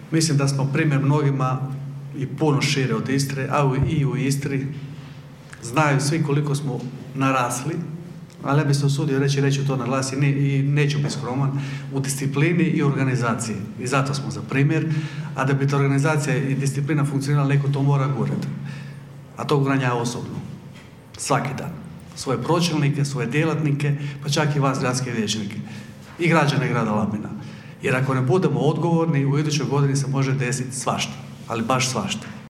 Mislim da smo primjer mnogima i puno šire od Istre, a i u Istri znaju svi koliko smo narasli, ali ja bih se usudio reći to na glas i neću biti skroman, u disciplini i organizaciji. I zato smo za primjer, a da bi ta organizacija i disciplina funkcionirala, neko to mora gurati. A to guram ja osobno. Svaki dan. Svoje pročelnike, svoje djelatnike, pa čak i vas, gradske vijećnike. I građane grada Labina. Jer ako ne budemo odgovorni, u idućoj godini se može desiti svašta. Ali baš svašta.